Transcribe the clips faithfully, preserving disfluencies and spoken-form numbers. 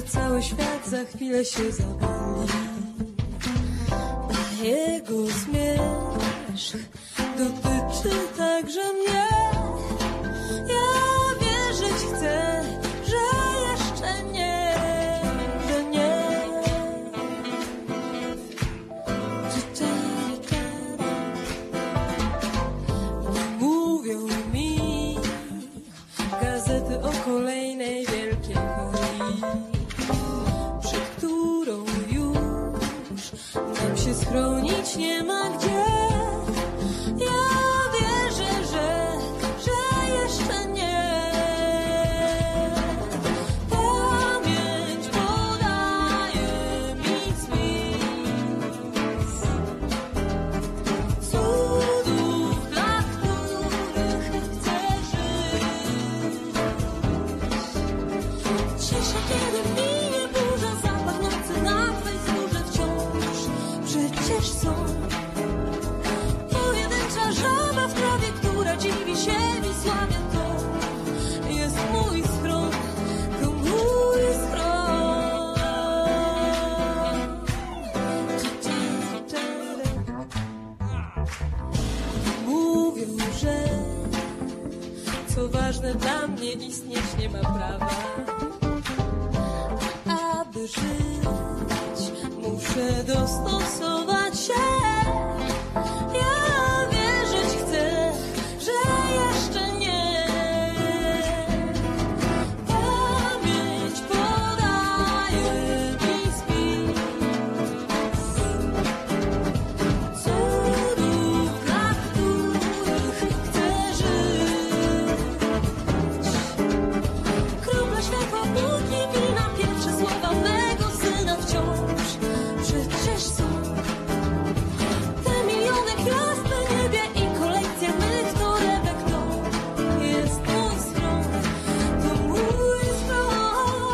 cały świat za chwilę się zawali. A jego zmierzch dotyczy także mnie. Ja wierzyć chcę, że jeszcze nie, że nie. Mówią mi gazety o kolejnej wielkiej chorobie, przed którą już nam się schronić nie ma gdzie. Ja wierzę, że, że jeszcze nie. Pamięć podaje mi spis cudów, dla których chcę żyć. Cisza, kiedy minie burza, zapach nocy na twej skórze wciąż przecież są. Pojedyncza żaba w trawie, która dziwi się i sławia, to jest mój schron, to mój schron. Mówią, że co ważne dla mnie istnieć nie ma prawa. Aby żyć, muszę dostosować się. Ja wierzyć chcę, że jeszcze nie. Pamięć podaje mi spis cudów, dla których chcę żyć. Kropla światła w dłoni wina, pierwsze słowa mego syna wciąż przecież są. Te miliony gwiazd na niebie i kolekcja mych torebek, to jest mój schron, to mój schron.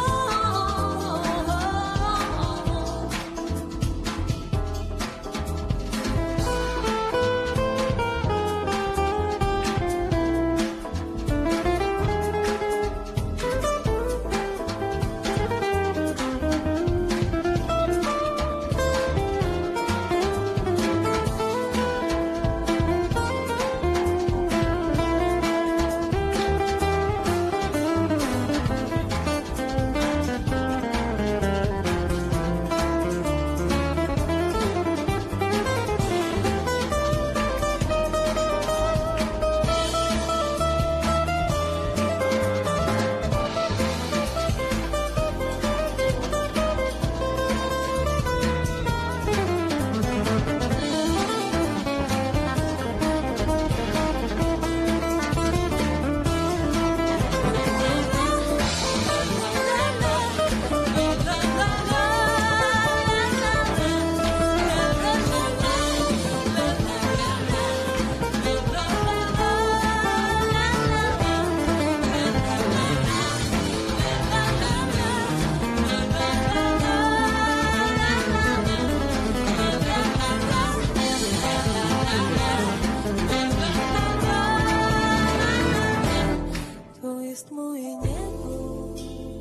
To jest moje niebo,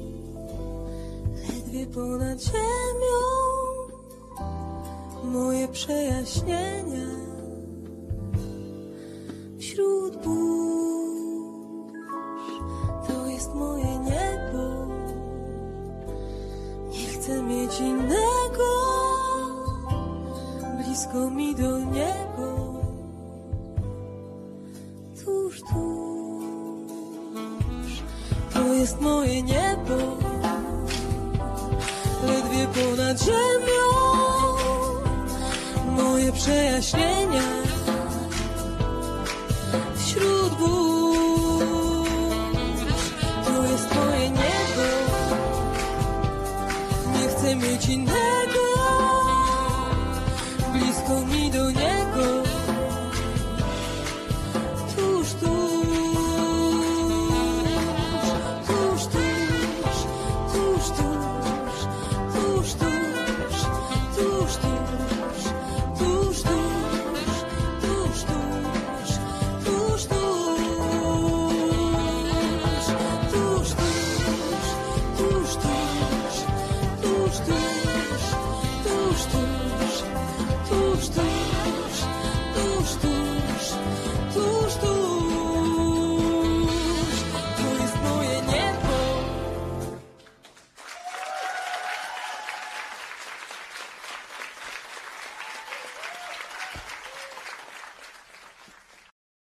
ledwie ponad ziemią, moje przejaśnienia wśród burz. To jest moje niebo, nie chcę mieć innego, blisko mi do niego, tuż, tuż. To jest moje niebo, ledwie ponad ziemią, moje przejaśnienia wśród burz. To jest moje niebo, nie chcę mieć innego.